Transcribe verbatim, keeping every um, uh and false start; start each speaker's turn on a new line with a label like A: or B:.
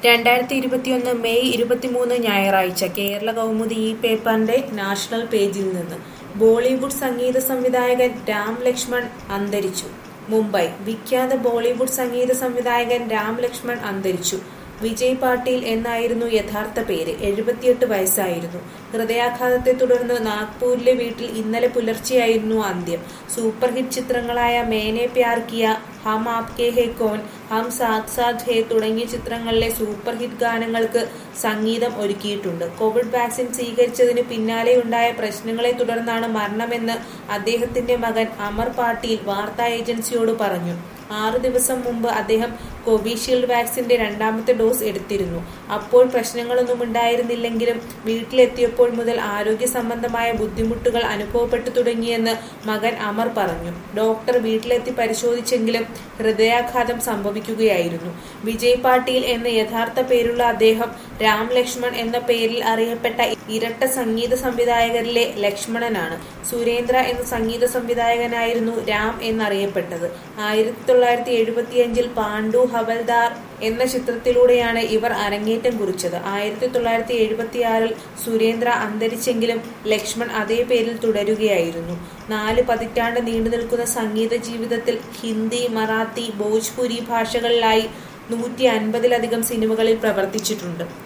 A: രണ്ടായിരത്തി ഇരുപത്തിയൊന്ന് മെയ് ഇരുപത്തിമൂന്ന് ഞായറാഴ്ച കേരള കൗമുദി ഈ പേപ്പറിന്റെ നാഷണൽ പേജിൽ നിന്ന് ബോളിവുഡ് സംഗീത സംവിധായകൻ രാം ലക്ഷ്മൺ അന്തരിച്ചു. മുംബൈ വിഖ്യാത ബോളിവുഡ് സംഗീത സംവിധായകൻ രാം ലക്ഷ്മൺ അന്തരിച്ചു. വിജയ് പാട്ടീൽ എന്നായിരുന്നു യഥാർത്ഥ പേര്. എഴുപത്തിയെട്ട് വയസ്സായിരുന്നു. ഹൃദയാഘാതത്തെ തുടർന്ന് നാഗ്പൂരിലെ വീട്ടിൽ ഇന്നലെ പുലർച്ചെയായിരുന്നു അന്ത്യം. സൂപ്പർ ഹിറ്റ് ചിത്രങ്ങളായ മേനെ പ്യാർ കിയ, ഹം ആപ്കെ ഹേ കോൻ, ഹം സാത്ത് സാത്ത് ഹേ തുടങ്ങിയ ചിത്രങ്ങളിലെ സൂപ്പർ ഹിറ്റ് ഗാനങ്ങൾക്ക് സംഗീതം ഒരുക്കിയിട്ടുണ്ട്. കോവിഡ് വാക്സിൻ സ്വീകരിച്ചതിന് പിന്നാലെയുണ്ടായ പ്രശ്നങ്ങളെ തുടർന്നാണ് മരണമെന്ന് അദ്ദേഹത്തിന്റെ മകൻ അമർ പാട്ടീൽ വാർത്താ ഏജൻസിയോട് പറഞ്ഞു. ആറു ദിവസം മുമ്പ് അദ്ദേഹം കോവിഷീൽഡ് വാക്സിന്റെ രണ്ടാമത്തെ ഡോസ് എടുത്തിരുന്നു. അപ്പോൾ പ്രശ്നങ്ങളൊന്നും ഉണ്ടായിരുന്നില്ലെങ്കിലും വീട്ടിലെത്തിയപ്പോൾ മുതൽ ആരോഗ്യ സംബന്ധമായ ബുദ്ധിമുട്ടുകൾ അനുഭവപ്പെട്ടു തുടങ്ങിയെന്ന് മകൻ അമർ പറഞ്ഞു. ഡോക്ടർ വീട്ടിലെത്തി പരിശോധിച്ചെങ്കിലും ഹൃദയാഘാതം സംഭവിക്കുകയായിരുന്നു. വിജയ് പാട്ടീൽ എന്ന യഥാർത്ഥ പേരുള്ള അദ്ദേഹം രാം ലക്ഷ്മൺ എന്ന പേരിൽ അറിയപ്പെട്ട ഇരട്ട സംഗീത സംവിധായകരിലെ ലക്ഷ്മണനാണ്. സുരേന്ദ്ര എന്ന സംഗീത സംവിധായകനായിരുന്നു രാം എന്നറിയപ്പെട്ടത്. ആയിരത്തി തൊള്ളായിരത്തി എഴുപത്തിയഞ്ചിൽ പാണ്ഡു ഹവൽദാർ എന്ന ചിത്രത്തിലൂടെയാണ് ഇവർ അരങ്ങേറ്റം കുറിച്ചത്. ആയിരത്തി തൊള്ളായിരത്തി എഴുപത്തിയാറിൽ സുരേന്ദ്ര അന്തരിച്ചെങ്കിലും ലക്ഷ്മൺ അതേ പേരിൽ തുടരുകയായിരുന്നു. നാല് പതിറ്റാണ്ട് നീണ്ടു നിൽക്കുന്ന സംഗീത ജീവിതത്തിൽ ഹിന്ദി, മറാത്തി, ഭോജ്പുരി ഭാഷകളിലായി നൂറ്റി അൻപതിലധികം സിനിമകളിൽ പ്രവർത്തിച്ചിട്ടുണ്ട്.